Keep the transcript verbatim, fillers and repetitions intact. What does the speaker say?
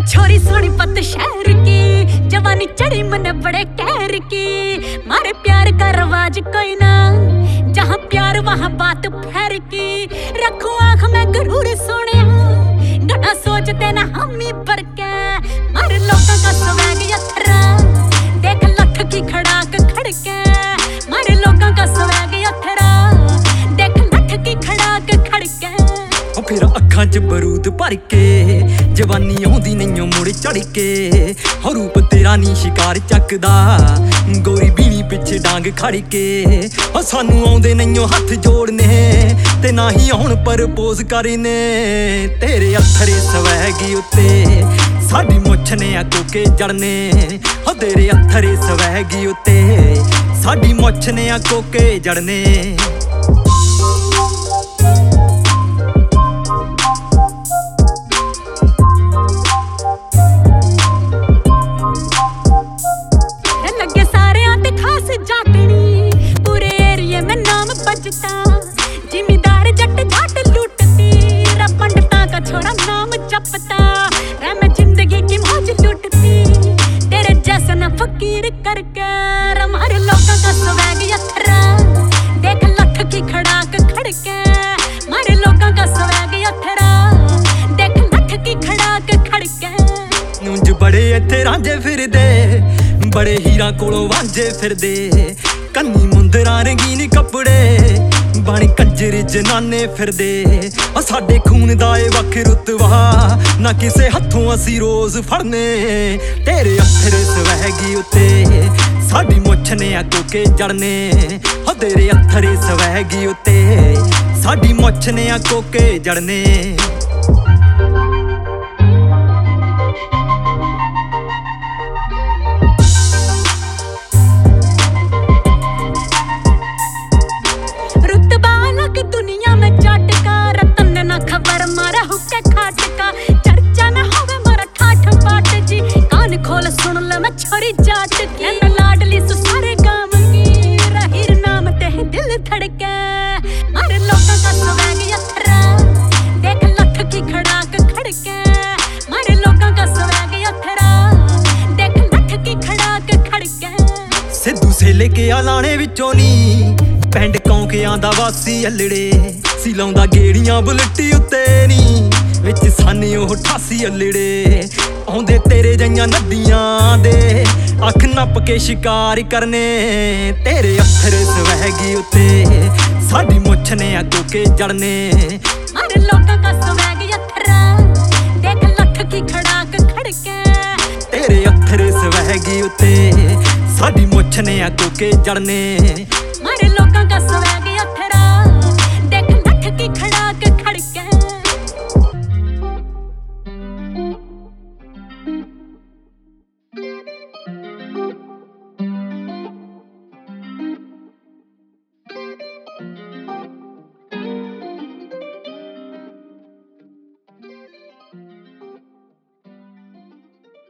छोरी सोनीपत शहर की, जवानी चढ़ी मन बड़े कहर की। मारे प्यार का रवाज कोई ना, जहाँ प्यार वहाँ बात फेर की। रखूं आँख में गरूर सोने, घना सोचते ना हम ही पर के। मारे लोगों का स्वैग यथरा, देख लठ की खड़ाक खड़के। मारे लोगों का स्वैग यथरा, देख लठ की खड़ाक खड़के। फिर अखां च बरूद भर के, जवानी आउंदी नहीं मुड़ चढ़ के। हो रूप तेरा नी शिकार चकदा, गोरी बीनी पिछे डांग खड़ के। हो सानू आउंदे नहीं हथ जोड़ने, ते ना ही आउण परपोज करने। तेरे अत्थरे स्वैगी उत्ते साडी मुछ ने आ कोके जड़ने। हो तेरे अत्थरे स्वैगी उत्ते साडी मुछ ने आ कोके जड़ने। जिमीदार जट जाट लूटती, रा पंडिता का छोरा नाम जपता। रे मैं जिंदगी की मौज लूटती, तेरे जैसा ना फकीर करके। हमारे लोगों का स्वैग यथरा, देख लठ की खड़ाक खड़के। मारे लोगों का स्वैग यथरा, देख लठ की खड़ाक खड़के। नुंज बड़े इत्थे रांझे फिरदे, बड़े हीरा कोलों वांझे फिरदे। कन्नी मुंदरा रंगीन कपड़े, बण कंजर जनाने फिरदे। आ साडे खून दा ए वख रुतवा, ना किसे हत्थों असी रोज फड़ने। तेरे अत्थरे स्वैगी उत्ते साडी मुछ ने आ कोके जड़ने। हो तेरे अत्थरे स्वैगी उत्ते साडी मुछ ने आ कोके जड़ने। दुनिया में जाटका, रतन ना खबर मारा हुक्के खाटका। चर्चा न होवे मारा ठाठ बाट जी, कान खोल सुन ले मैं छोरी जाट की। मैं लाडली सु सारे गांव की, रहीर नाम ते ही दिल धड़के। मारे लोगों का स्वैग यथरा, देख लठ की खड़ाक खड़के। मारे लोगों का स्वैग यथरा, देख लठ की खड़ाक खड़के। सिद्धू से लेके आलाने विचों नी, पिंड कौंकियां दा वासी अल्लड़े। सी लाउंदा गेड़ियां बुलटी उत्ते नी, विच साने ओह ठासी अल्लड़े। आउंदे तेरे जइयां नदियां दे, अख नप के शिकार करने। तेरे अत्थरे स्वैगी उत्ते साडी मुछ ने आ कोके जड़ने। मारे लोगों का स्वैग यथरा, देख लठ की खड़ाक खड़के। तेरे अत्थरे स्वैगी उत्ते साडी मुछ ने आ कोके जड़ने। मारे लोगों का स्वैग